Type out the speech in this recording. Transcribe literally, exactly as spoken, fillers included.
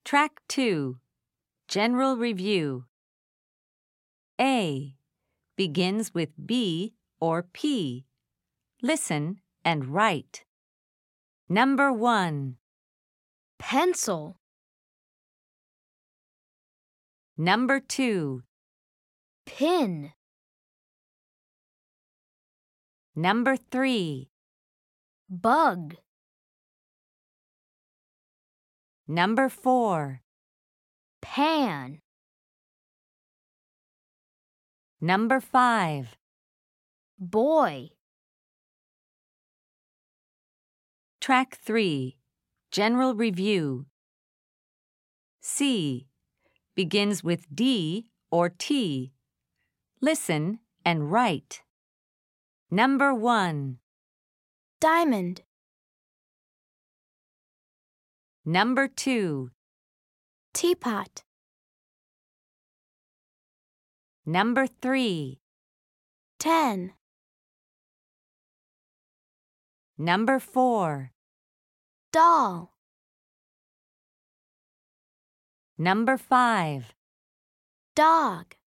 Track two. General Review. A. Begins with B or P. Listen and write. Number one. Pencil. Number two. Pin. Number three. Bug. Number four. Pan. Number five. Boy. Track three. General Review. C. Begins with D or T. Listen and write. Number one. Diamond. Number two. Teapot. Number three. Ten. Number four. Doll. Number five. Dog.